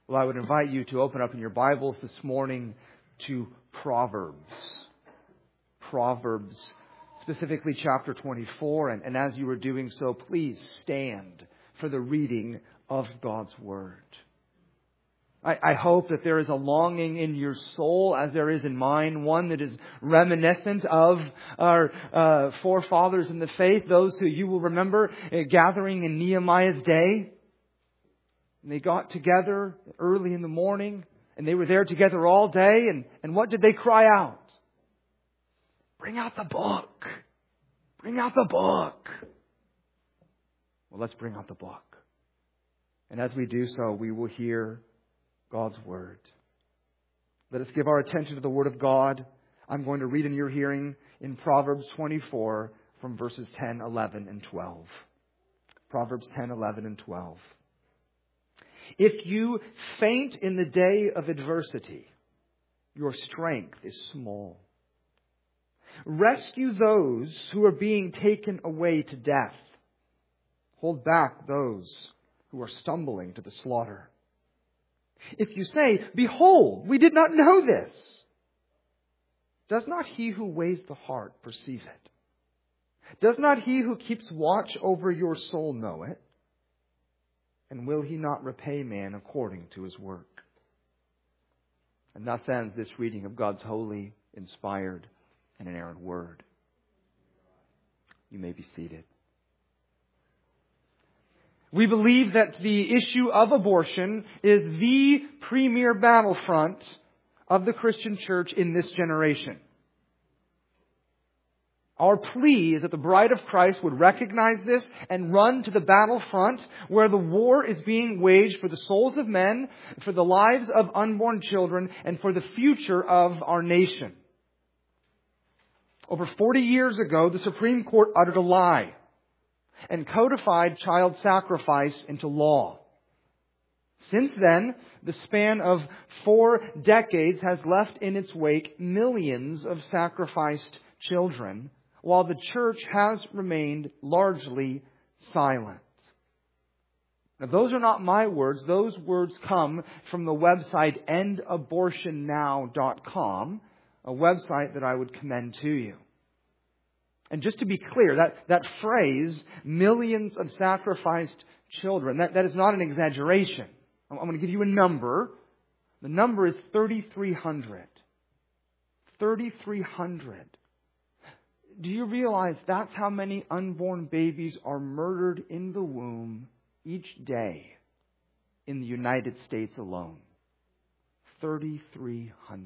Well, I would invite you to open up in your Bibles this morning to Proverbs. Proverbs, specifically chapter 24. And as you are doing so, please stand for the reading of God's Word. I hope that there is a longing in your soul, as there is in mine, one that is reminiscent of our forefathers in the faith, those who you will remember gathering in Nehemiah's day. And they got together early in the morning, and they were there together all day. And what did they cry out? Bring out the book. Bring out the book. Well, let's bring out the book. And as we do so, we will hear God's Word. Let us give our attention to the Word of God. I'm going to read in your hearing in Proverbs 24 from verses 10, 11, and 12. Proverbs 10, 11, and 12. If you faint in the day of adversity, your strength is small. Rescue those who are being taken away to death. Hold back those who are stumbling to the slaughter. If you say, behold, we did not know this, does not he who weighs the heart perceive it? Does not he who keeps watch over your soul know it? And will he not repay man according to his work? And thus ends this reading of God's holy, inspired, and inerrant Word. You may be seated. We believe that the issue of abortion is the premier battlefront of the Christian church in this generation. Our plea is that the bride of Christ would recognize this and run to the battlefront where the war is being waged for the souls of men, for the lives of unborn children, and for the future of our nation. Over 40 years ago, the Supreme Court uttered a lie and codified child sacrifice into law. Since then, the span of 4 decades has left in its wake millions of sacrificed children, while the church has remained largely silent. Now, those are not my words. Those words come from the website endabortionnow.com, a website that I would commend to you. And just to be clear, that phrase, millions of sacrificed children, that is not an exaggeration. I'm going to give you a number. The number is 3,300. 3,300. Do you realize that's how many unborn babies are murdered in the womb each day in the United States alone? 3,300.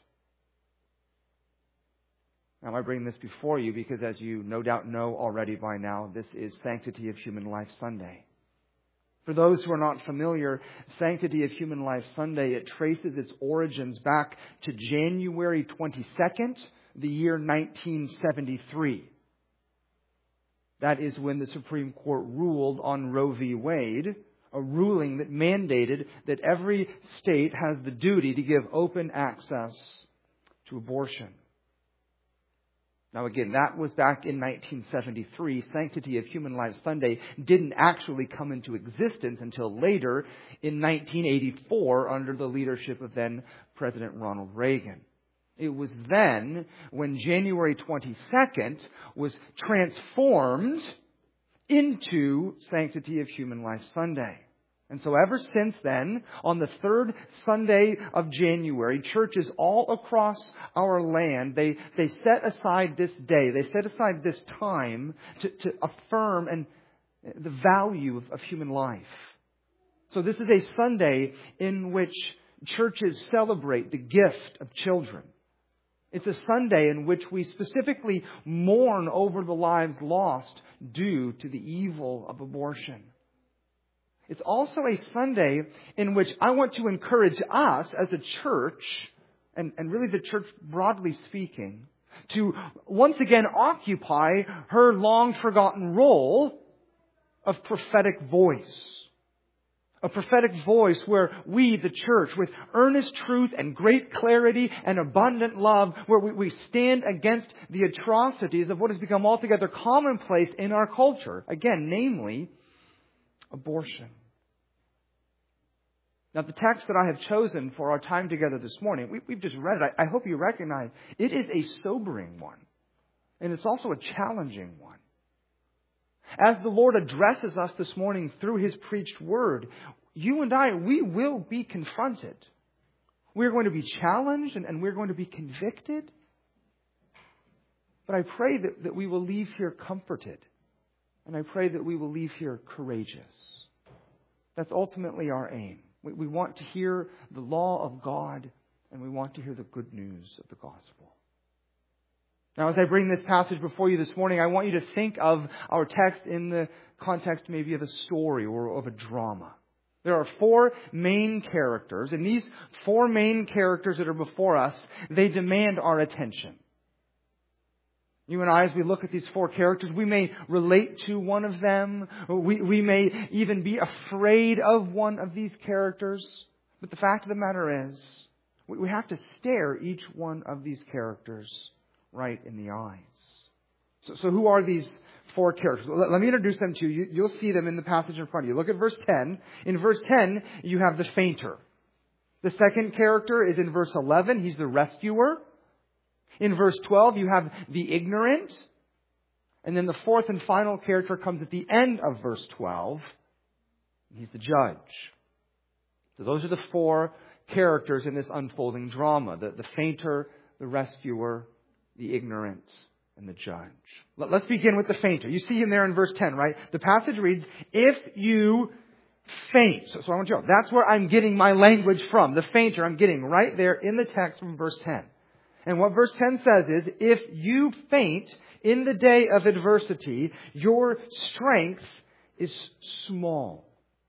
Now, I bring this before you because, as you no doubt know already by now, this is Sanctity of Human Life Sunday. For those who are not familiar, Sanctity of Human Life Sunday, it traces its origins back to January 22nd, the year 1973. That is when the Supreme Court ruled on Roe v. Wade, a ruling that mandated that every state has the duty to give open access to abortion. Now again, that was back in 1973. Sanctity of Human Life Sunday didn't actually come into existence until later in 1984 under the leadership of then President Ronald Reagan. It was then when January 22nd was transformed into Sanctity of Human Life Sunday. And so ever since then, on the third Sunday of January, churches all across our land, they set aside this day, they set aside this time to affirm the value of human life. So this is a Sunday in which churches celebrate the gift of children. It's a Sunday in which we specifically mourn over the lives lost due to the evil of abortion. It's also a Sunday in which I want to encourage us as a church, and really the church broadly speaking, to once again occupy her long forgotten role of prophetic voice. A prophetic voice where we, the church, with earnest truth and great clarity and abundant love, where we stand against the atrocities of what has become altogether commonplace in our culture. Again, namely, abortion. Now, the text that I have chosen for our time together this morning, we've just read it. I hope you recognize it is a sobering one. And it's also a challenging one. As the Lord addresses us this morning through His preached word, you and I, we will be confronted. We're going to be challenged and we're going to be convicted. But I pray that we will leave here comforted. And I pray that we will leave here courageous. That's ultimately our aim. We want to hear the law of God, and we want to hear the good news of the gospel. Now, as I bring this passage before you this morning, I want you to think of our text in the context maybe of a story or of a drama. There are 4 main characters, and these 4 main characters that are before us, they demand our attention. You and I, as we look at these 4 characters, we may relate to one of them. We may even be afraid of one of these characters. But the fact of the matter is, we have to stare each one of these characters right in the eyes. So who are these 4 characters? Let me introduce them to you. You'll see them in the passage in front of you. Look at verse 10. In verse 10, you have the fainter. The second character is in verse 11. He's the rescuer. In verse 12, you have the ignorant. And then the fourth and final character comes at the end of verse 12. He's the judge. So those are the 4 characters in this unfolding drama. The fainter, the rescuer, the ignorant, and the judge. Let's begin with the fainter. You see him there in verse 10, right? The passage reads, if you faint. So I want you to know, that's where I'm getting my language from. The fainter I'm getting right there in the text from verse 10. And what verse 10 says is, if you faint in the day of adversity, your strength is small.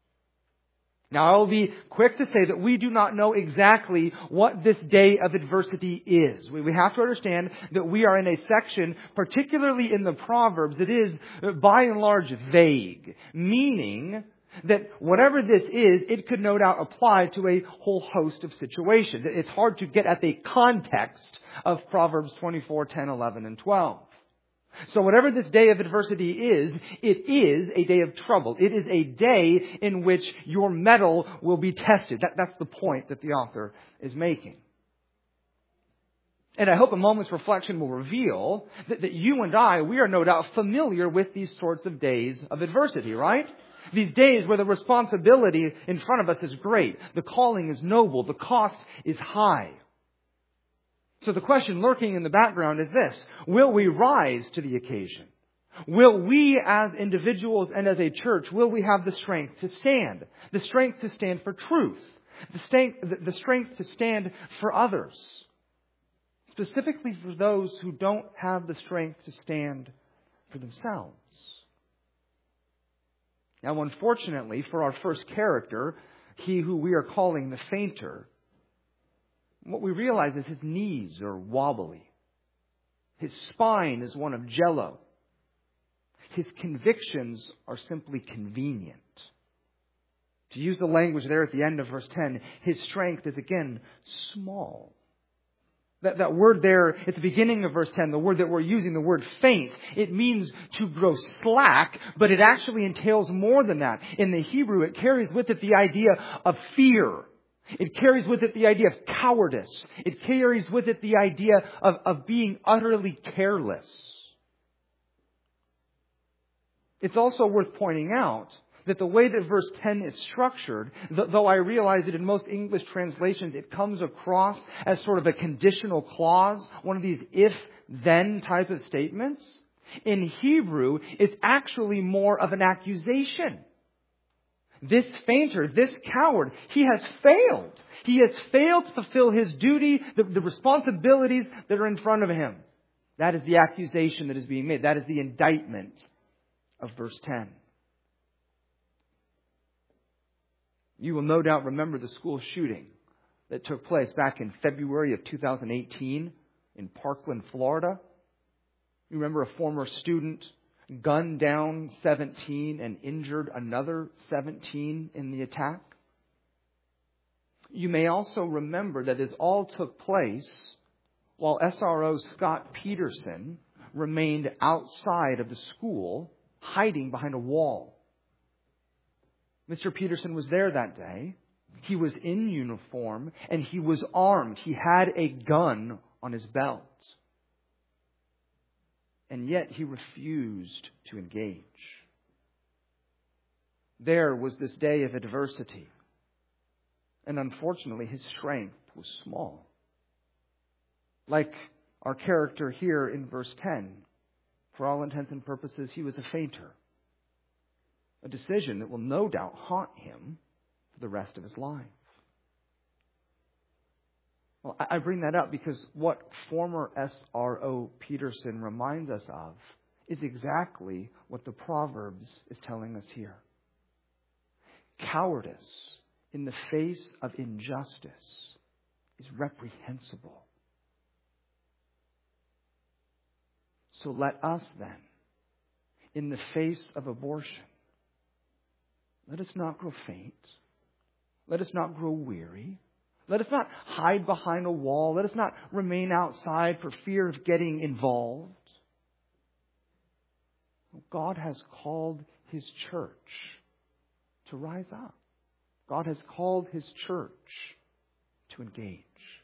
Now, I will be quick to say that we do not know exactly what this day of adversity is. We have to understand that we are in a section, particularly in the Proverbs, that is, by and large, vague. Meaning that whatever this is, it could no doubt apply to a whole host of situations. It's hard to get at the context of Proverbs 24, 10, 11, and 12. So whatever this day of adversity is, it is a day of trouble. It is a day in which your mettle will be tested. That's the point that the author is making. And I hope a moment's reflection will reveal that you and I, we are no doubt familiar with these sorts of days of adversity, right? These days where the responsibility in front of us is great. The calling is noble. The cost is high. So the question lurking in the background is this. Will we rise to the occasion? Will we as individuals and as a church, will we have the strength to stand? The strength to stand for truth. The strength to stand for others. Specifically for those who don't have the strength to stand for themselves. Now, unfortunately, for our first character, he who we are calling the fainter, what we realize is his knees are wobbly. His spine is one of jello. His convictions are simply convenient. To use the language there at the end of verse 10, his strength is again small. That word there at the beginning of verse 10, the word that we're using, the word faint, it means to grow slack, but it actually entails more than that. In the Hebrew, it carries with it the idea of fear. It carries with it the idea of cowardice. It carries with it the idea of being utterly careless. It's also worth pointing out that the way that verse 10 is structured, though I realize that in most English translations it comes across as sort of a conditional clause, one of these if-then type of statements, in Hebrew it's actually more of an accusation. This fainter, this coward, he has failed. He has failed to fulfill his duty, the responsibilities that are in front of him. That is the accusation that is being made. That is the indictment of verse 10. You will no doubt remember the school shooting that took place back in February of 2018 in Parkland, Florida. You remember a former student gunned down 17 and injured another 17 in the attack. You may also remember that this all took place while SRO Scott Peterson remained outside of the school, hiding behind a wall. Mr. Peterson was there that day, He was in uniform and he was armed. He had a gun on his belt. And yet he refused to engage. There was this day of adversity. And unfortunately, his strength was small. Like our character here in verse 10. For all intents and purposes, he was a fainter. A decision that will no doubt haunt him for the rest of his life. Well, I bring that up because what former S.R.O. Peterson reminds us of is exactly what the Proverbs is telling us here. Cowardice in the face of injustice is reprehensible. So let us then, in the face of abortion, let us not grow faint. Let us not grow weary. Let us not hide behind a wall. Let us not remain outside for fear of getting involved. God has called His church to rise up. God has called His church to engage.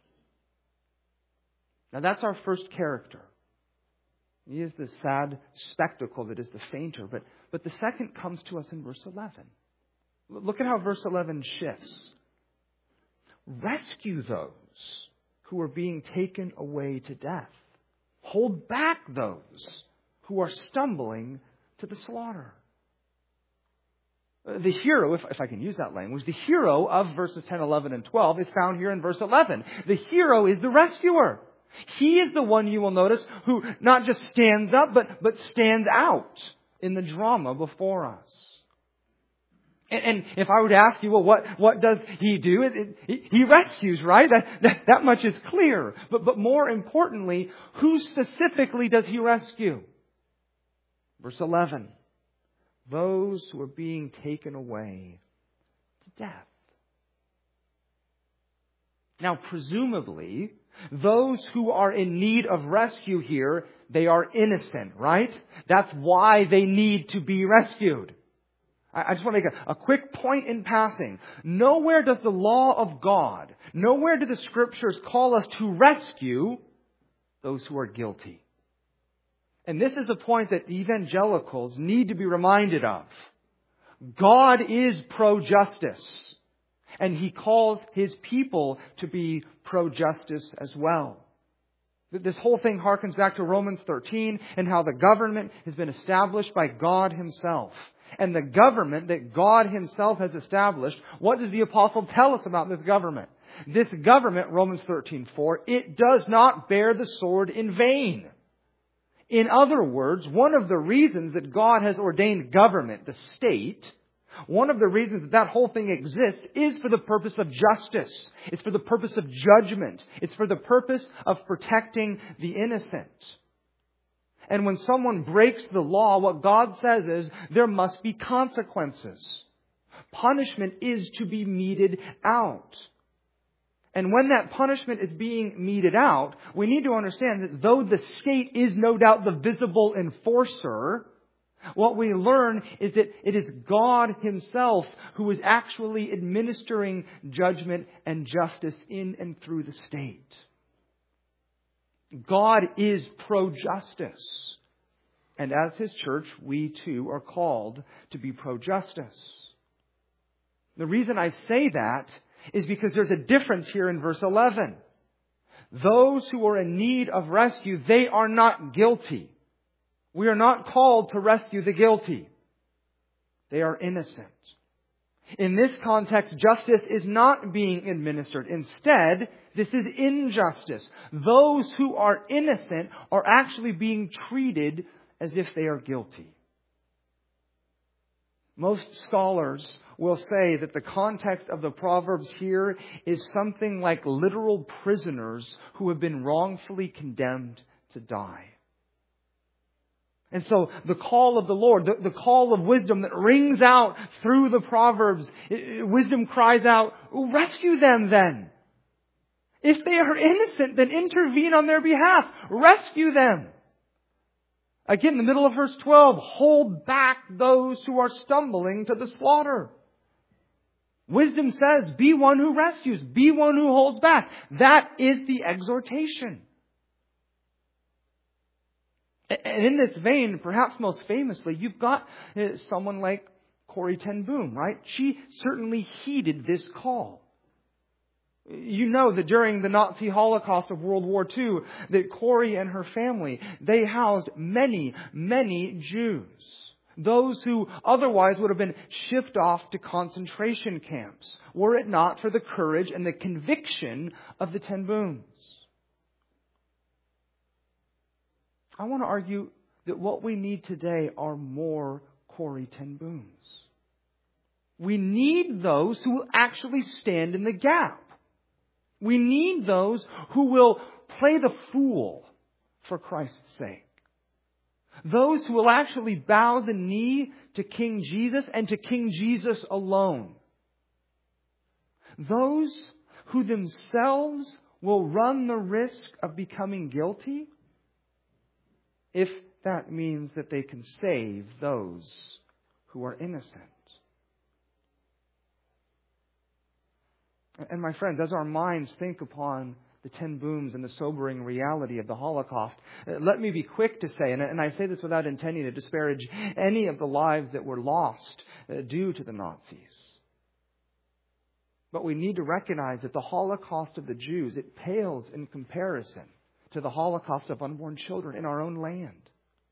Now that's our first character. He is the sad spectacle that is the fainter. But the second comes to us in verse 11. Look at how verse 11 shifts. Rescue those who are being taken away to death. Hold back those who are stumbling to the slaughter. The hero, if I can use that language, the hero of verses 10, 11, and 12 is found here in verse 11. The hero is the rescuer. He is the one, you will notice, who not just stands up, but stands out in the drama before us. And if I were to ask you, well, what does he do? He rescues, right? That much is clear. But more importantly, who specifically does he rescue? Verse 11. Those who are being taken away to death. Now, presumably, those who are in need of rescue here, they are innocent, right? That's why they need to be rescued. I just want to make a quick point in passing. Nowhere does the law of God, nowhere do the Scriptures call us to rescue those who are guilty. And this is a point that evangelicals need to be reminded of. God is pro-justice. And He calls His people to be pro-justice as well. This whole thing harkens back to Romans 13 and how the government has been established by God Himself. And the government that God Himself has established, what does the apostle tell us about this government? This government, Romans 13:4, it does not bear the sword in vain. In other words, one of the reasons that God has ordained government, the state, one of the reasons that whole thing exists is for the purpose of justice. It's for the purpose of judgment. It's for the purpose of protecting the innocent. And when someone breaks the law, what God says is there must be consequences. Punishment is to be meted out. And when that punishment is being meted out, we need to understand that though the state is no doubt the visible enforcer, what we learn is that it is God Himself who is actually administering judgment and justice in and through the state. God is pro-justice. And as His church, we too are called to be pro-justice. The reason I say that is because there's a difference here in verse 11. Those who are in need of rescue, they are not guilty. We are not called to rescue the guilty. They are innocent. In this context, justice is not being administered. Instead, this is injustice. Those who are innocent are actually being treated as if they are guilty. Most scholars will say that the context of the Proverbs here is something like literal prisoners who have been wrongfully condemned to die. And so the call of the Lord, the call of wisdom that rings out through the Proverbs, wisdom cries out, rescue them then. If they are innocent, then intervene on their behalf. Rescue them. Again, in the middle of verse 12, hold back those who are stumbling to the slaughter. Wisdom says, be one who rescues, be one who holds back. That is the exhortation. And in this vein, perhaps most famously, you've got someone like Corrie ten Boom, right? She certainly heeded this call. You know that during the Nazi Holocaust of World War II, that Corrie and her family, they housed many, many Jews. Those who otherwise would have been shipped off to concentration camps, were it not for the courage and the conviction of the ten Booms. I want to argue that what we need today are more Corrie ten Booms. We need those who will actually stand in the gap. We need those who will play the fool for Christ's sake. Those who will actually bow the knee to King Jesus and to King Jesus alone. Those who themselves will run the risk of becoming guilty if that means that they can save those who are innocent. And my friends, as our minds think upon the ten Booms and the sobering reality of the Holocaust, let me be quick to say, and I say this without intending to disparage any of the lives that were lost due to the Nazis. But we need to recognize that the Holocaust of the Jews, it pales in comparison to the Holocaust of unborn children in our own land.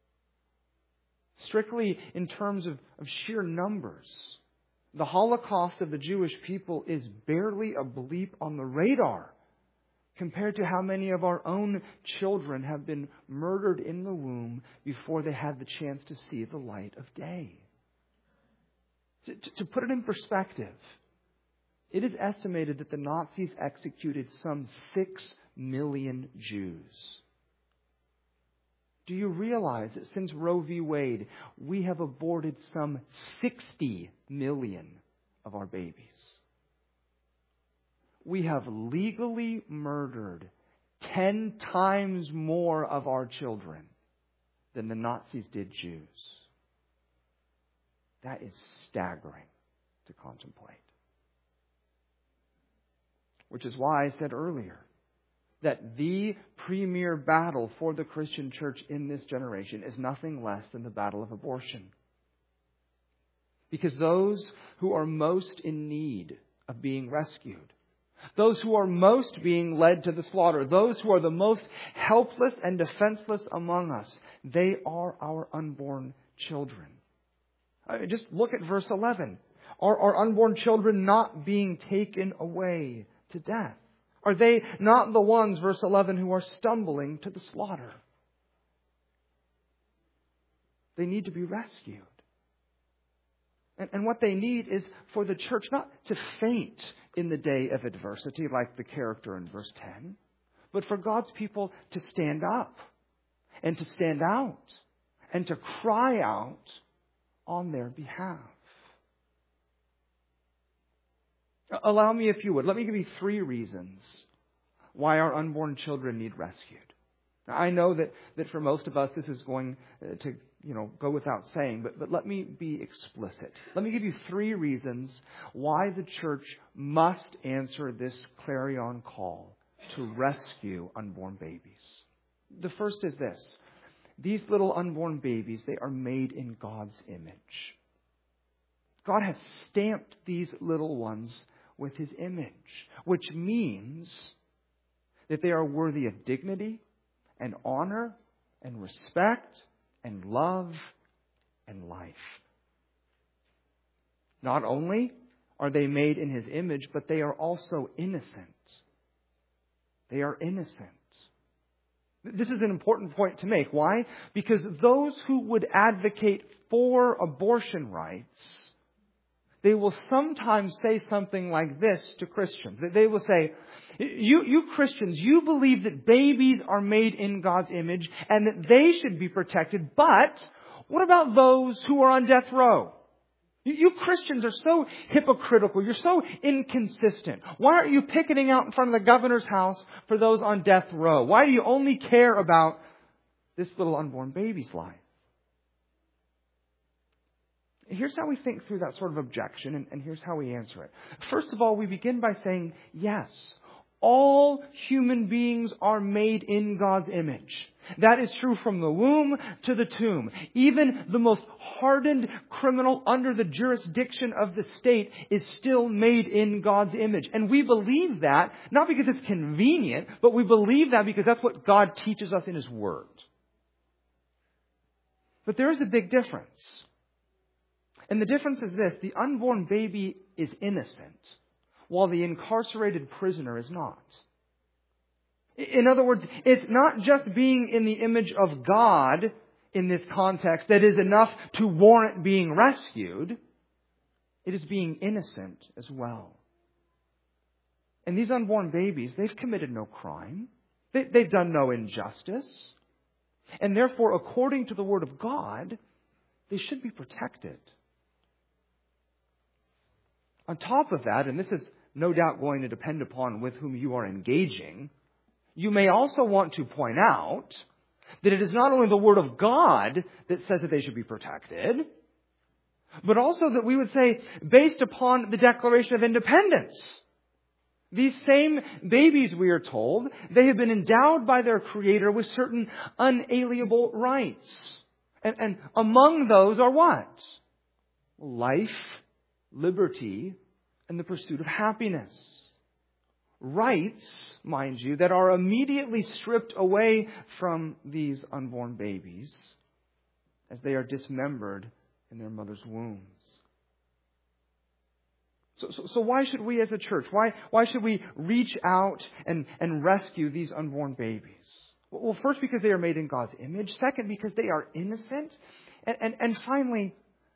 Strictly in terms of sheer numbers, the Holocaust of the Jewish people is barely a bleep on the radar compared to how many of our own children have been murdered in the womb before they had the chance to see the light of day. To put it in perspective, it is estimated that the Nazis executed some 6 million Jews. Do you realize that since Roe v. Wade, we have aborted some 60 million of our babies? We have legally murdered 10 times more of our children than the Nazis did Jews. That is staggering to contemplate. Which is why I said earlier that the premier battle for the Christian church in this generation is nothing less than the battle of abortion. Because those who are most in need of being rescued, those who are most being led to the slaughter, those who are the most helpless and defenseless among us, they are our unborn children. Just look at verse 11. Are our unborn children not being taken away to death? Are they not the ones, verse 11, who are stumbling to the slaughter? They need to be rescued. And what they need is for the church not to faint in the day of adversity, like the character in verse 10, but for God's people to stand up and to stand out and to cry out on their behalf. Allow me, if you would, let me give you 3 reasons why our unborn children need rescued. Now, I know that for most of us this is going to go without saying, but let me be explicit. Let me give you 3 reasons why the church must answer this clarion call to rescue unborn babies. The first is this. These little unborn babies, they are made in God's image. God has stamped these little ones with His image, which means that they are worthy of dignity and honor and respect and love and life. Not only are they made in His image, but they are also innocent. They are innocent. This is an important point to make. Why? Because those who would advocate for abortion rights, they will sometimes say something like this to Christians. They will say, you Christians, you believe that babies are made in God's image and that they should be protected, but what about those who are on death row? You Christians are so hypocritical. You're so inconsistent. Why aren't you picketing out in front of the governor's house for those on death row? Why do you only care about this little unborn baby's life? Here's how we think through that sort of objection, and here's how we answer it. First of all, we begin by saying, yes, all human beings are made in God's image. That is true from the womb to the tomb. Even the most hardened criminal under the jurisdiction of the state is still made in God's image. And we believe that, not because it's convenient, but we believe that because that's what God teaches us in His Word. But there is a big difference. And the difference is this: the unborn baby is innocent, while the incarcerated prisoner is not. In other words, it's not just being in the image of God in this context that is enough to warrant being rescued. It is being innocent as well. And these unborn babies, they've committed no crime. They've done no injustice. And therefore, according to the Word of God, they should be protected. On top of that, and this is no doubt going to depend upon with whom you are engaging, you may also want to point out that it is not only the Word of God that says that they should be protected, but also that we would say, based upon the Declaration of Independence, these same babies, we are told, they have been endowed by their Creator with certain unalienable rights. And among those are what? Life, liberty, and the pursuit of happiness. Rights, mind you, that are immediately stripped away from these unborn babies as they are dismembered in their mother's wombs. So why should we as a church, why should we reach out and rescue these unborn babies? Well, first, because they are made in God's image. Second, because they are innocent. And finally,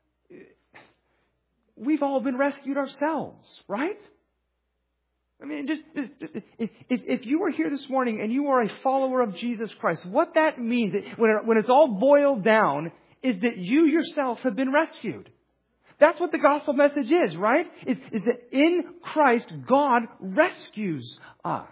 we've all been rescued ourselves, right? I mean, if you are here this morning and you are a follower of Jesus Christ, what that means, when it's all boiled down, is that you yourself have been rescued. That's what the gospel message is, right? Is that in Christ, God rescues us.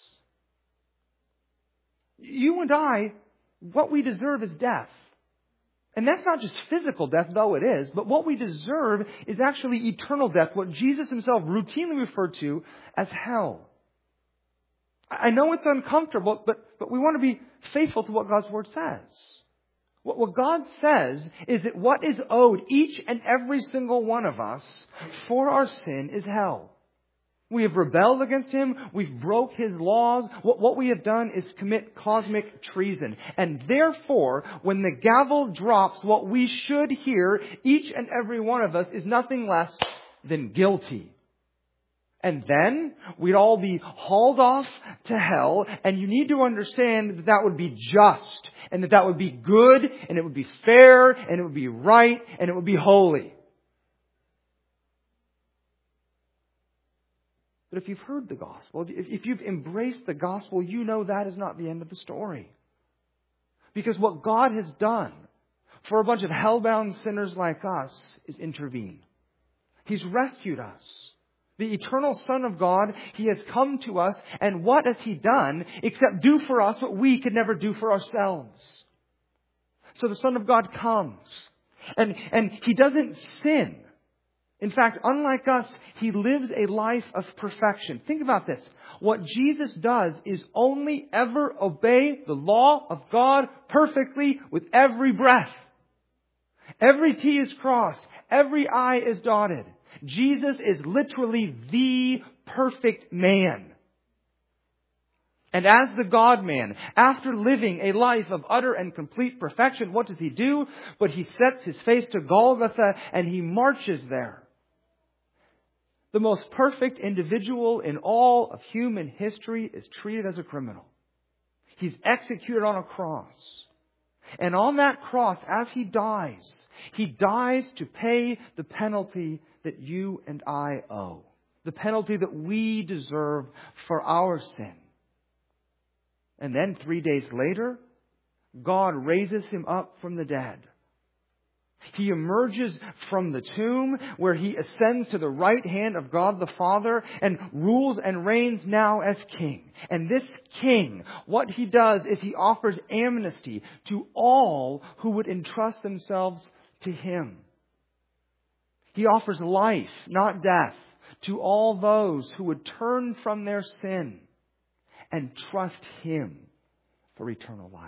You and I, what we deserve is death. And that's not just physical death, though it is, but what we deserve is actually eternal death, what Jesus Himself routinely referred to as hell. I know it's uncomfortable, but we want to be faithful to what God's Word says. What God says is that what is owed each and every single one of us for our sin is hell. We have rebelled against Him. We've broke His laws. What we have done is commit cosmic treason. And therefore, when the gavel drops, what we should hear, each and every one of us, is nothing less than guilty. And then we'd all be hauled off to hell. And you need to understand that that would be just. And that would be good. And it would be fair. And it would be right. And it would be holy. But if you've heard the gospel, if you've embraced the gospel, you know that is not the end of the story. Because what God has done for a bunch of hell-bound sinners like us is intervene. He's rescued us. The eternal Son of God, He has come to us, and what has He done except do for us what we could never do for ourselves? So the Son of God comes, and He doesn't sin. In fact, unlike us, He lives a life of perfection. Think about this. What Jesus does is only ever obey the law of God perfectly with every breath. Every T is crossed. Every I is dotted. Jesus is literally the perfect man. And as the God-man, after living a life of utter and complete perfection, what does He do? But He sets His face to Golgotha and He marches there. The most perfect individual in all of human history is treated as a criminal. He's executed on a cross. And on that cross, as He dies to pay the penalty that you and I owe. The penalty that we deserve for our sin. And then 3 days later, God raises Him up from the dead. He emerges from the tomb where He ascends to the right hand of God the Father and rules and reigns now as King. And this King, what He does is He offers amnesty to all who would entrust themselves to Him. He offers life, not death, to all those who would turn from their sin and trust Him for eternal life.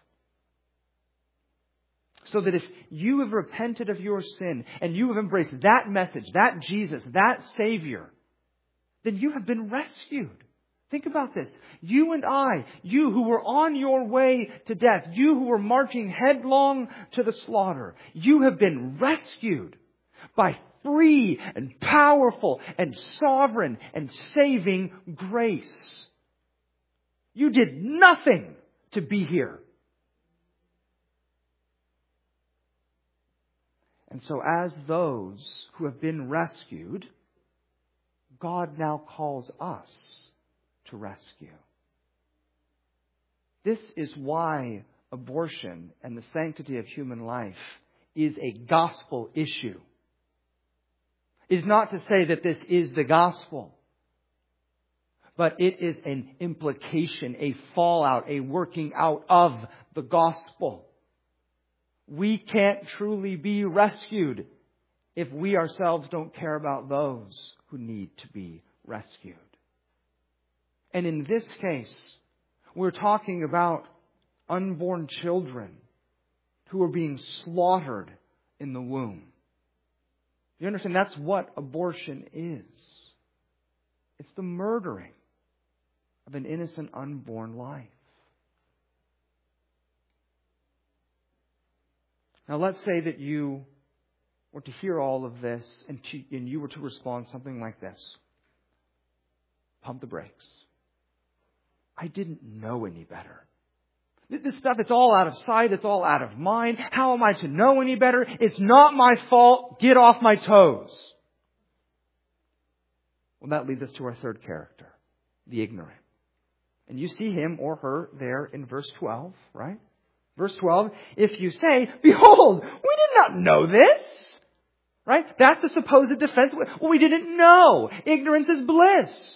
So that if you have repented of your sin and you have embraced that message, that Jesus, that Savior, then you have been rescued. Think about this. You and I, you who were on your way to death, you who were marching headlong to the slaughter, you have been rescued by free and powerful and sovereign and saving grace. You did nothing to be here. And so as those who have been rescued, God now calls us to rescue. This is why abortion and the sanctity of human life is a gospel issue. It is not to say that this is the gospel, but it is an implication, a fallout, a working out of the gospel. We can't truly be rescued if we ourselves don't care about those who need to be rescued. And in this case, we're talking about unborn children who are being slaughtered in the womb. You understand? That's what abortion is. It's the murdering of an innocent unborn life. Now let's say that you were to hear all of this and you were to respond something like this. Pump the brakes. I didn't know any better. This stuff, it's all out of sight. It's all out of mind. How am I to know any better? It's not my fault. Get off my toes. Well, that leads us to our third character, the ignorant. And you see him or her there in verse 12, right? Verse 12, if you say, behold, we did not know this. Right? That's the supposed defense. Well, we didn't know. Ignorance is bliss.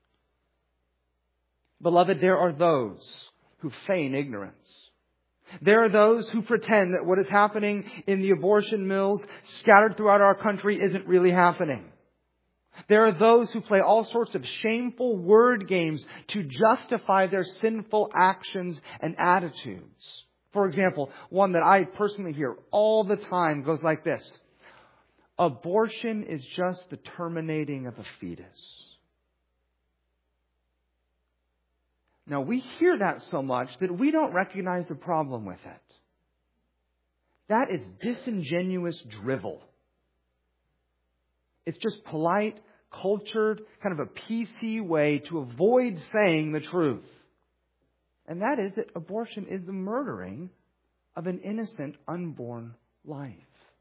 Beloved, there are those who feign ignorance. There are those who pretend that what is happening in the abortion mills scattered throughout our country isn't really happening. There are those who play all sorts of shameful word games to justify their sinful actions and attitudes. For example, one that I personally hear all the time goes like this. Abortion is just the terminating of a fetus. Now, we hear that so much that we don't recognize the problem with it. That is disingenuous drivel. It's just polite, cultured, kind of a PC way to avoid saying the truth. And that is that abortion is the murdering of an innocent, unborn life.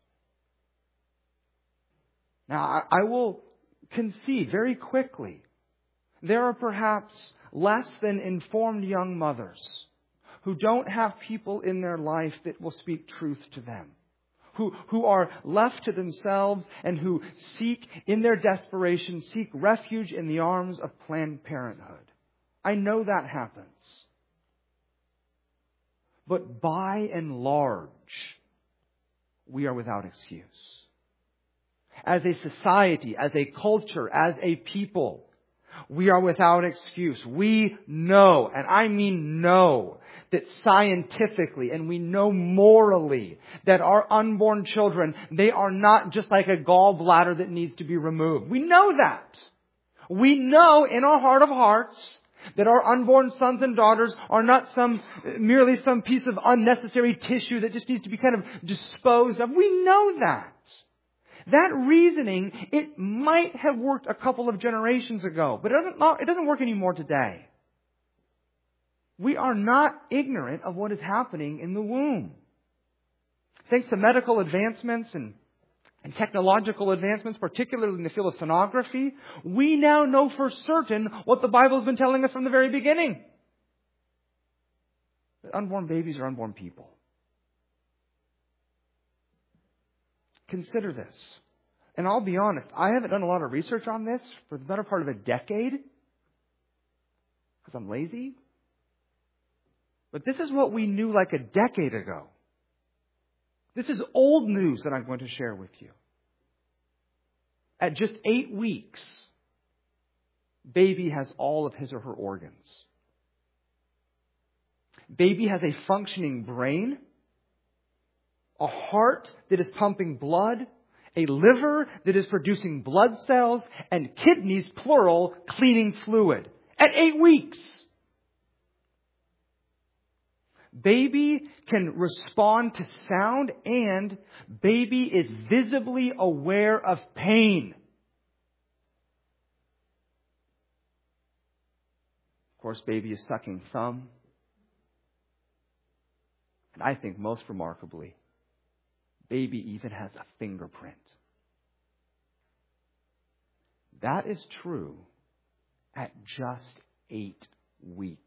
Now, I will concede very quickly, there are perhaps less than informed young mothers who don't have people in their life that will speak truth to them, who are left to themselves and who seek, in their desperation, seek refuge in the arms of Planned Parenthood. I know that happens. But by and large, we are without excuse. As a society, as a culture, as a people, we are without excuse. We know, and I mean know, that scientifically and we know morally that our unborn children, they are not just like a gallbladder that needs to be removed. We know that. We know in our heart of hearts that our unborn sons and daughters are not merely some piece of unnecessary tissue that just needs to be kind of disposed of. We know that. That reasoning, it might have worked a couple of generations ago, but it doesn't work anymore today. We are not ignorant of what is happening in the womb. Thanks to medical advancements and technological advancements, particularly in the field of sonography, we now know for certain what the Bible has been telling us from the very beginning. That unborn babies are unborn people. Consider this. And I'll be honest, I haven't done a lot of research on this for the better part of a decade because I'm lazy. But this is what we knew like a decade ago. This is old news that I'm going to share with you. At just 8 weeks, baby has all of his or her organs. Baby has a functioning brain, a heart that is pumping blood, a liver that is producing blood cells, and kidneys, plural, cleaning fluid. At 8 weeks. Baby can respond to sound, and baby is visibly aware of pain. Of course, baby is sucking thumb. And I think most remarkably, baby even has a fingerprint. That is true at just 8 weeks.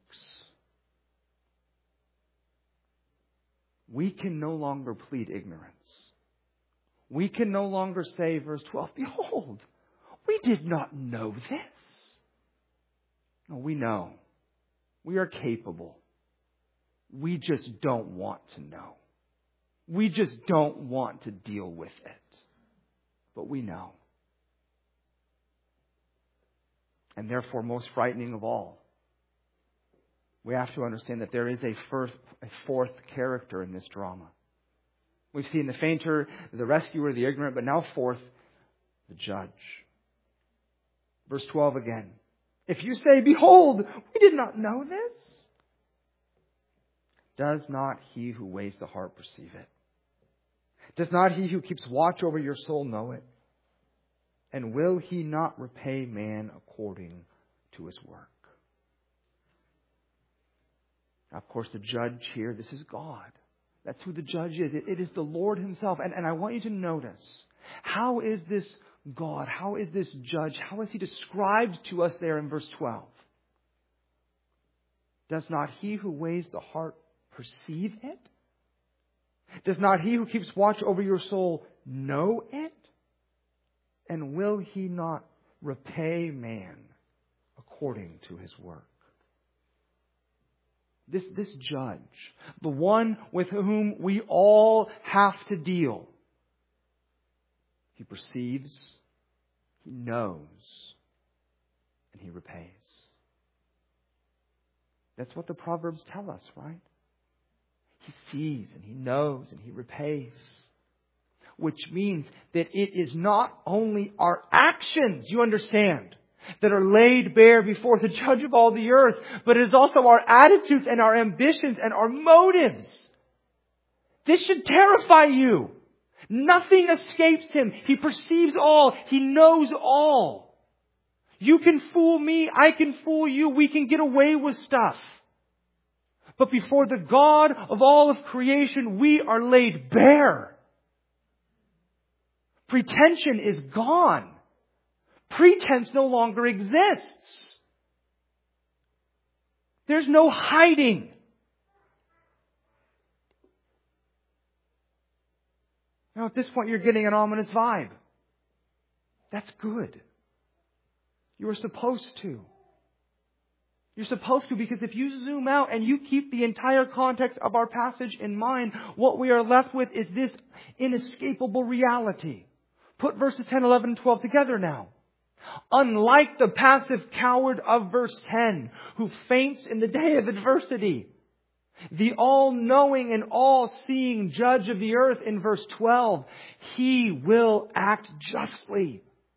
We can no longer plead ignorance. We can no longer say, verse 12, behold, we did not know this. No, we know. We are capable. We just don't want to know. We just don't want to deal with it. But we know. And therefore, most frightening of all, we have to understand that there is a fourth character in this drama. We've seen the fainter, the rescuer, the ignorant, but now fourth, the judge. Verse 12 again. If you say, behold, we did not know this, does not he who weighs the heart perceive it? Does not he who keeps watch over your soul know it? And will he not repay man according to his work? Now, of course, the judge here, this is God. That's who the judge is. It is the Lord himself. And I want you to notice, how is this God? How is this judge? How is he described to us there in verse 12? Does not he who weighs the heart perceive it? Does not he who keeps watch over your soul know it? And will he not repay man according to his work? This judge, the one with whom we all have to deal, he perceives, he knows, and he repays. That's what the Proverbs tell us, right? He sees and he knows and he repays. Which means that it is not only our actions, you understand, that are laid bare before the judge of all the earth, but it is also our attitudes and our ambitions and our motives. This should terrify you. Nothing escapes him. He perceives all. He knows all. You can fool me. I can fool you. We can get away with stuff. But before the God of all of creation, we are laid bare. Pretension is gone. Pretense no longer exists. There's no hiding. Now at this point you're getting an ominous vibe. That's good. You are supposed to. You're supposed to, because if you zoom out and you keep the entire context of our passage in mind, what we are left with is this inescapable reality. Put verses 10, 11, and 12 together now. Unlike the passive coward of verse 10, who faints in the day of adversity, the all-knowing and all-seeing judge of the earth in verse 12, he will act justly.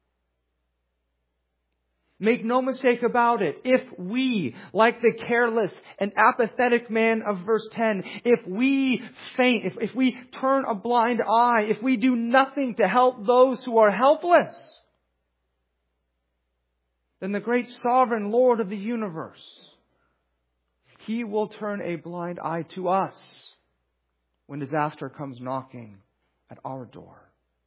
Make no mistake about it. If we, like the careless and apathetic man of verse 10, if we faint, if we turn a blind eye, if we do nothing to help those who are helpless, then the great sovereign Lord of the universe, he will turn a blind eye to us when disaster comes knocking at our door.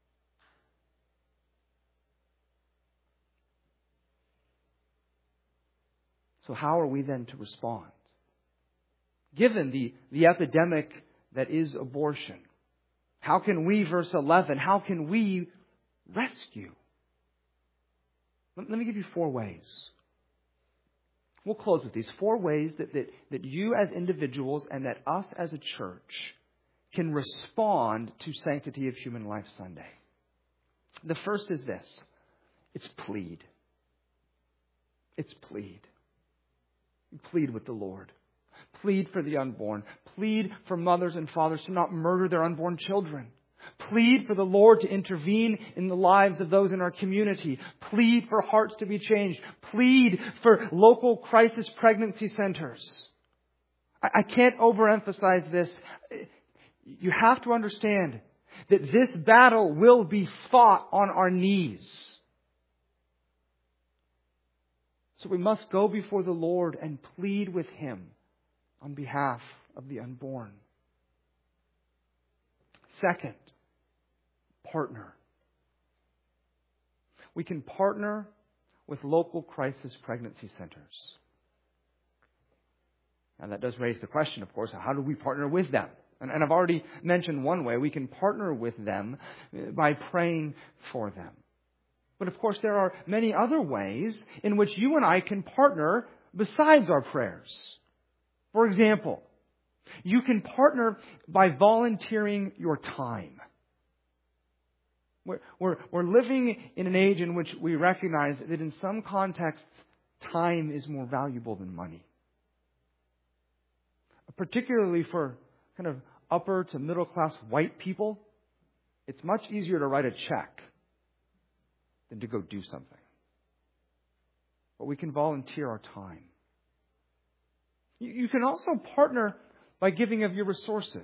So how are we then to respond? Given the epidemic that is abortion, how can we, verse 11, how can we rescue? Let me give you 4 ways. We'll close with these 4 ways that you as individuals and that us as a church can respond to Sanctity of Human Life Sunday. The first is this. It's plead. It's plead. Plead with the Lord. Plead for the unborn. Plead for mothers and fathers to not murder their unborn children. Plead for the Lord to intervene in the lives of those in our community. Plead for hearts to be changed. Plead for local crisis pregnancy centers. I can't overemphasize this. You have to understand that this battle will be fought on our knees. So we must go before the Lord and plead with Him on behalf of the unborn. Second, partner. We can partner with local crisis pregnancy centers. And that does raise the question, of course, how do we partner with them? And I've already mentioned one way. We can partner with them by praying for them. But of course, there are many other ways in which you and I can partner besides our prayers. For example, you can partner by volunteering your time. We're living in an age in which we recognize that in some contexts, time is more valuable than money. Particularly for kind of upper to middle class white people, it's much easier to write a check than to go do something. But we can volunteer our time. You can also partner by giving of your resources.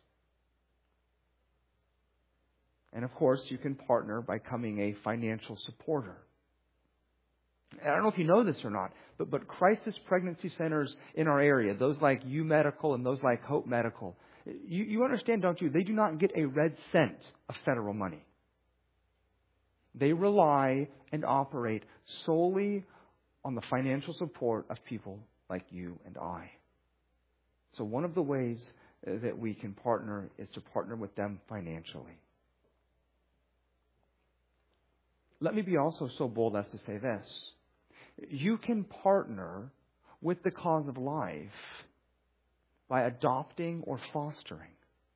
And of course, you can partner by becoming a financial supporter. And I don't know if you know this or not, but crisis pregnancy centers in our area, those like U Medical and those like Hope Medical, you understand, don't you? They do not get a red cent of federal money. They rely and operate solely on the financial support of people like you and I. So one of the ways that we can partner is to partner with them financially. Let me be also so bold as to say this. You can partner with the cause of life by adopting or fostering.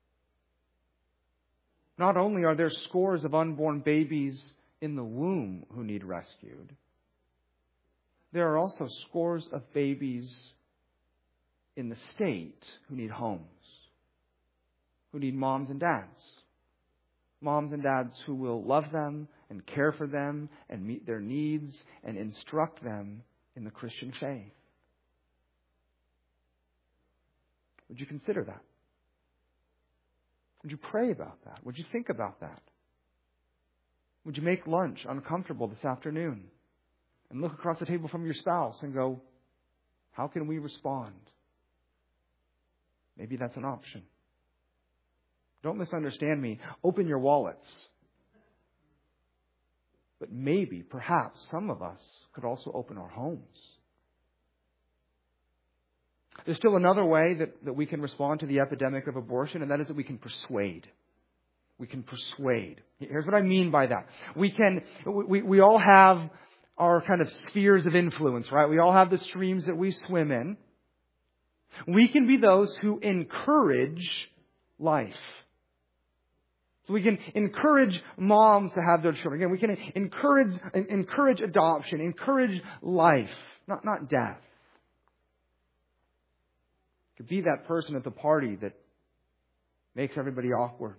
Not only are there scores of unborn babies in the womb who need rescued, there are also scores of babies in the state who need homes, who need moms and dads. Moms and dads who will love them and care for them and meet their needs and instruct them in the Christian faith. Would you consider that? Would you pray about that? Would you think about that? Would you make lunch uncomfortable this afternoon and look across the table from your spouse and go, how can we respond? Maybe that's an option. Don't misunderstand me. Open your wallets. But maybe, perhaps, some of us could also open our homes. There's still another way that we can respond to the epidemic of abortion, and that is that we can persuade. We can persuade. Here's what I mean by that. We all have our kind of spheres of influence, right? We all have the streams that we swim in. We can be those who encourage life. So we can encourage moms to have their children. Again, we can encourage adoption, encourage life, not death. You could be that person at the party that makes everybody awkward.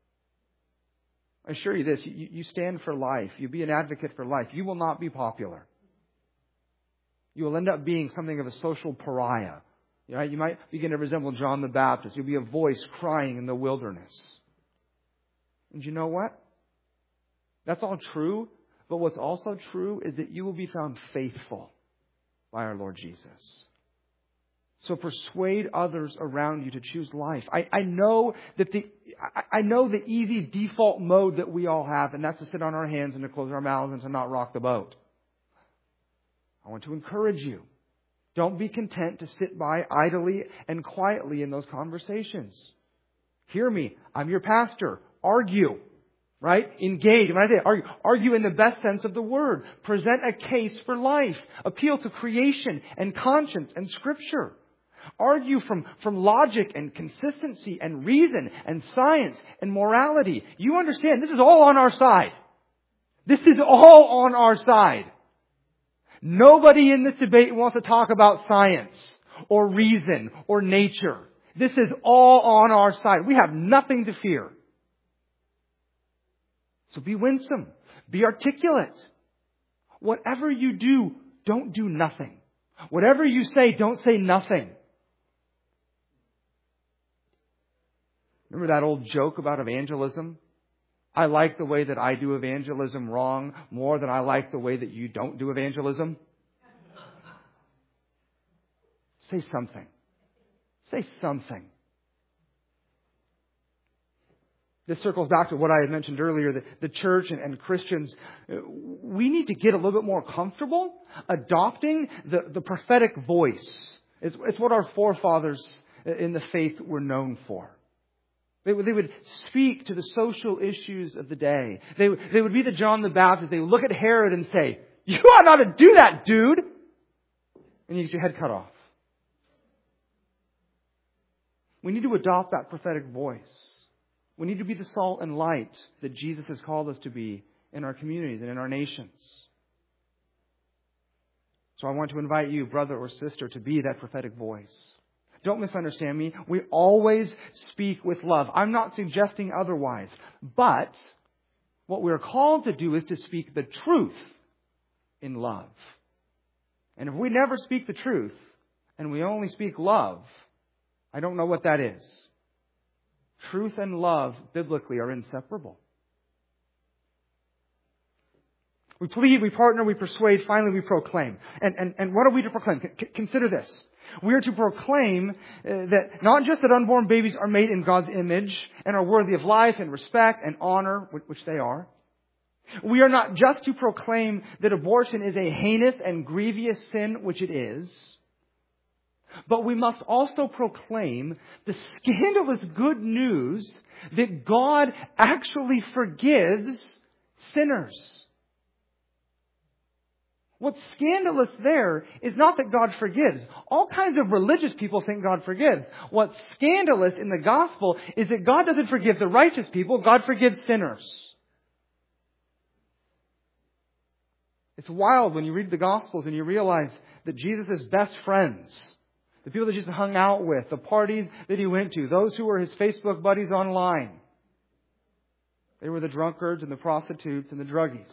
I assure you this, you stand for life. You be an advocate for life. You will not be popular. You will end up being something of a social pariah. Right? You might begin to resemble John the Baptist. You'll be a voice crying in the wilderness. And you know what? That's all true. But what's also true is that you will be found faithful by our Lord Jesus. So persuade others around you to choose life. I know the easy default mode that we all have, and that's to sit on our hands and to close our mouths and to not rock the boat. I want to encourage you. Don't be content to sit by idly and quietly in those conversations. Hear me. I'm your pastor. Argue. Right? Engage. When I say argue in the best sense of the word. Present a case for life. Appeal to creation and conscience and Scripture. Argue from logic and consistency and reason and science and morality. You understand, this is all on our side. This is all on our side. Nobody in this debate wants to talk about science or reason or nature. This is all on our side. We have nothing to fear. So be winsome. Be articulate. Whatever you do, don't do nothing. Whatever you say, don't say nothing. Remember that old joke about evangelism? I like the way that I do evangelism wrong more than I like the way that you don't do evangelism. Say something. Say something. This circles back to what I had mentioned earlier, the church and Christians, we need to get a little bit more comfortable adopting the prophetic voice. It's what our forefathers in the faith were known for. They would speak to the social issues of the day. They would be the John the Baptist. They would look at Herod and say, "You ought not to do that, dude!" And you get your head cut off. We need to adopt that prophetic voice. We need to be the salt and light that Jesus has called us to be in our communities and in our nations. So I want to invite you, brother or sister, to be that prophetic voice. Don't misunderstand me. We always speak with love. I'm not suggesting otherwise. But what we're called to do is to speak the truth in love. And if we never speak the truth and we only speak love, I don't know what that is. Truth and love, biblically, are inseparable. We plead, we partner, we persuade, finally we proclaim. And what are we to proclaim? Consider this. We are to proclaim that not just that unborn babies are made in God's image and are worthy of life and respect and honor, which they are. We are not just to proclaim that abortion is a heinous and grievous sin, which it is. But we must also proclaim the scandalous good news that God actually forgives sinners. What's scandalous there is not that God forgives. All kinds of religious people think God forgives. What's scandalous in the gospel is that God doesn't forgive the righteous people. God forgives sinners. It's wild when you read the Gospels and you realize that Jesus' best friends, the people that Jesus hung out with, the parties that He went to, those who were His Facebook buddies online, they were the drunkards and the prostitutes and the druggies.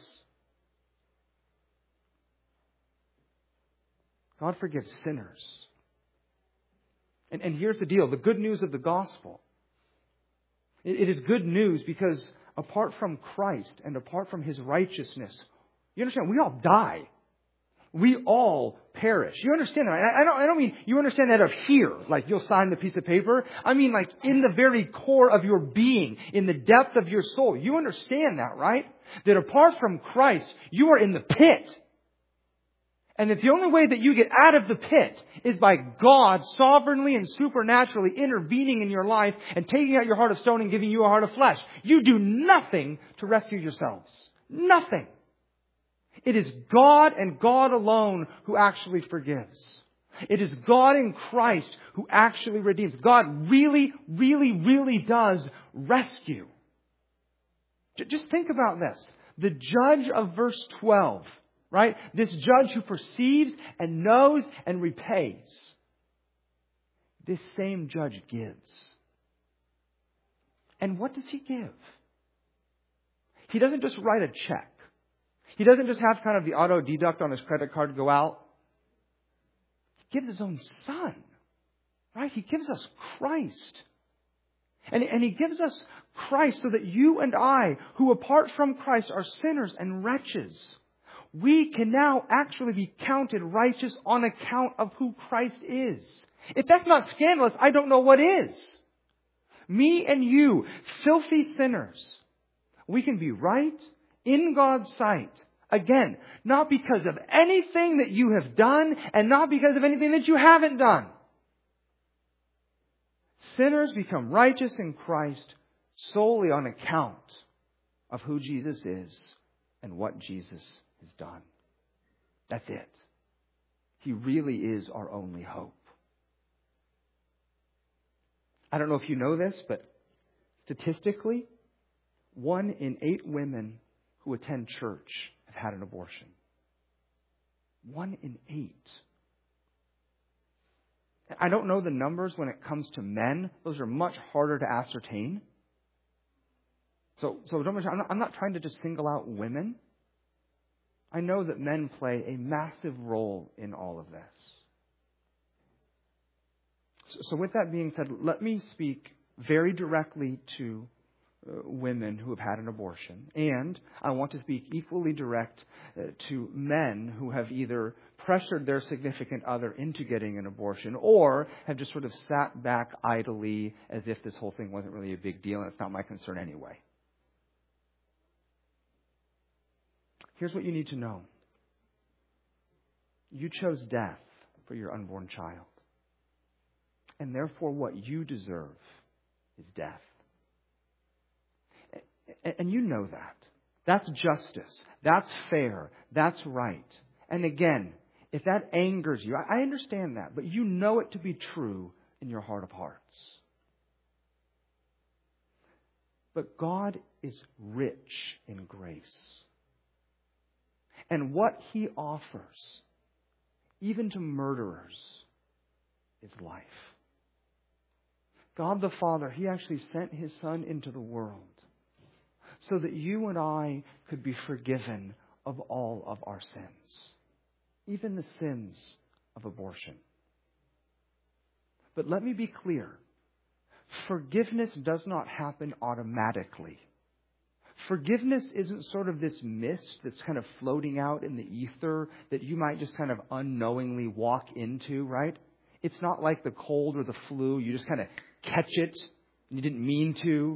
God forgives sinners. And here's the deal. The good news of the gospel. It is good news because apart from Christ and apart from His righteousness, you understand, we all die. We all perish. You understand that? I don't mean you understand that of here, like you'll sign the piece of paper. I mean like in the very core of your being, in the depth of your soul. You understand that, right? That apart from Christ, you are in the pit. And that the only way that you get out of the pit is by God sovereignly and supernaturally intervening in your life and taking out your heart of stone and giving you a heart of flesh. You do nothing to rescue yourselves. Nothing. It is God and God alone who actually forgives. It is God in Christ who actually redeems. God really, really, really does rescue. Just think about this. The judge of verse 12. Right? This judge who perceives and knows and repays. This same judge gives. And what does He give? He doesn't just write a check. He doesn't just have kind of the auto deduct on his credit card go out. He gives His own Son. Right? He gives us Christ. And He gives us Christ so that you and I, who apart from Christ are sinners and wretches, we can now actually be counted righteous on account of who Christ is. If that's not scandalous, I don't know what is. Me and you, filthy sinners, we can be right in God's sight. Again, not because of anything that you have done and not because of anything that you haven't done. Sinners become righteous in Christ solely on account of who Jesus is and what Jesus is done. That's it. He really is our only hope. I don't know if you know this, but statistically, 1 in 8 women who attend church have had an abortion. 1 in 8. I don't know the numbers when it comes to men. Those are much harder to ascertain. So I'm not trying to just single out women. I know that men play a massive role in all of this. So with that being said, let me speak very directly to women who have had an abortion. And I want to speak equally direct to men who have either pressured their significant other into getting an abortion or have just sort of sat back idly as if this whole thing wasn't really a big deal and it's not my concern anyway. Here's what you need to know. You chose death for your unborn child. And therefore what you deserve is death. And you know that. That's justice. That's fair. That's right. And again, if that angers you, I understand that, but you know it to be true in your heart of hearts. But God is rich in grace. And what He offers, even to murderers, is life. God the Father, He actually sent His Son into the world so that you and I could be forgiven of all of our sins, even the sins of abortion. But let me be clear. Forgiveness does not happen automatically. Forgiveness isn't sort of this mist that's kind of floating out in the ether that you might just kind of unknowingly walk into, right? It's not like the cold or the flu. You just kind of catch it and you didn't mean to.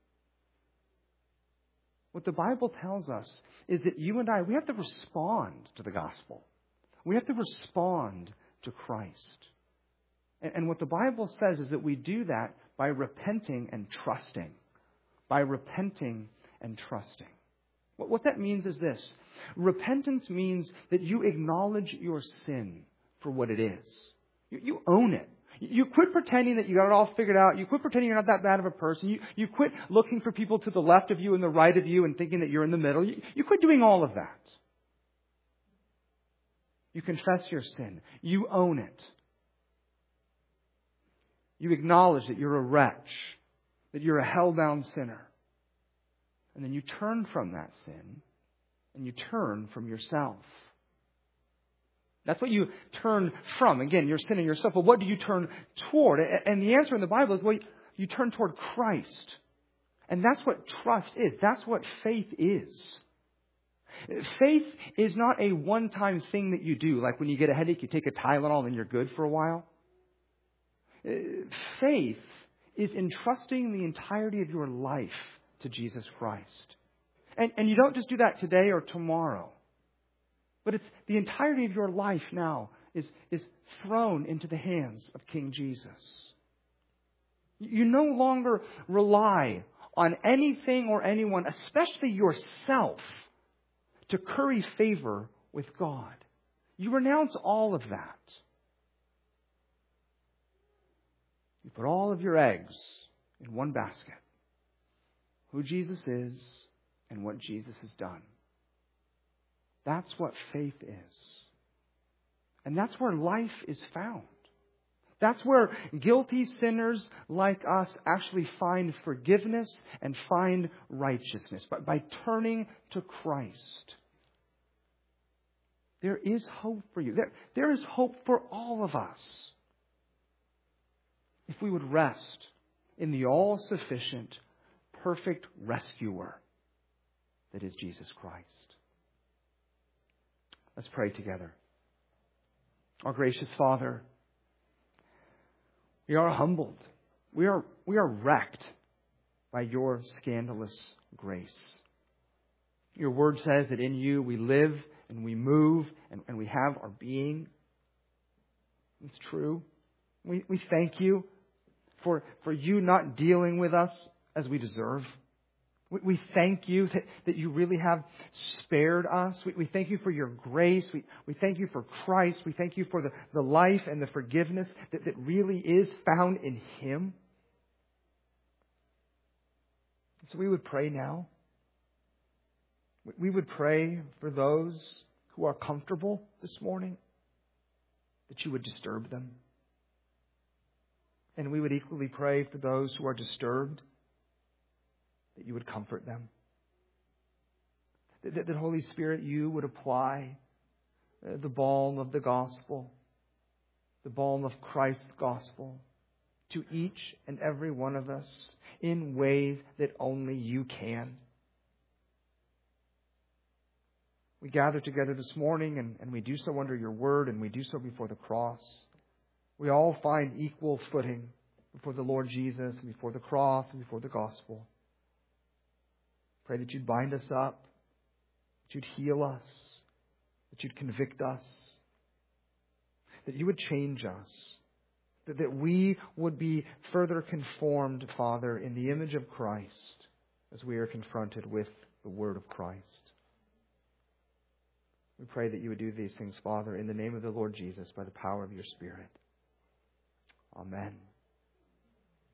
What the Bible tells us is that you and I, we have to respond to the gospel. We have to respond to Christ. And what the Bible says is that we do that by repenting and trusting. By repenting and trusting. What that means is this. Repentance means that you acknowledge your sin for what it is. You own it. You quit pretending that you got it all figured out. You quit pretending you're not that bad of a person. You quit looking for people to the left of you and the right of you and thinking that you're in the middle. You quit doing all of that. You confess your sin. You own it. You acknowledge that you're a wretch, that you're a hell-bound sinner. And then you turn from that sin and you turn from yourself. That's what you turn from. Again, your sin and yourself. But what do you turn toward? And the answer in the Bible is, well, you turn toward Christ. And that's what trust is. That's what faith is. Faith is not a one-time thing that you do. Like when you get a headache, you take a Tylenol and then you're good for a while. Faith is entrusting the entirety of your life to Jesus Christ. And you don't just do that today or tomorrow. But it's the entirety of your life now is thrown into the hands of King Jesus. You no longer rely on anything or anyone, especially yourself, to curry favor with God. You renounce all of that. You put all of your eggs in one basket. Who Jesus is and what Jesus has done. That's what faith is. And that's where life is found. That's where guilty sinners like us actually find forgiveness and find righteousness. By turning to Christ. There is hope for you. There is hope for all of us. If we would rest in the all-sufficient, perfect rescuer that is Jesus Christ. Let's pray together. Our gracious Father, we are humbled. We are wrecked by your scandalous grace. Your word says that in you we live and we move and we have our being. It's true. We thank you for you not dealing with us as we deserve. We thank you that you really have spared us. We thank you for your grace. We thank you for Christ. We thank you for the life and the forgiveness that really is found in Him. So we would pray now. We would pray for those who are comfortable this morning, that you would disturb them. And we would equally pray for those who are disturbed, that you would comfort them. That Holy Spirit, you would apply the balm of the gospel, the balm of Christ's gospel, to each and every one of us in ways that only you can. We gather together this morning, and we do so under your word, and we do so before the cross. We all find equal footing before the Lord Jesus, and before the cross, and before the gospel. Pray that you'd bind us up, that you'd heal us, that you'd convict us, that you would change us, that we would be further conformed, Father, in the image of Christ as we are confronted with the word of Christ. We pray that you would do these things, Father, in the name of the Lord Jesus, by the power of your Spirit. Amen.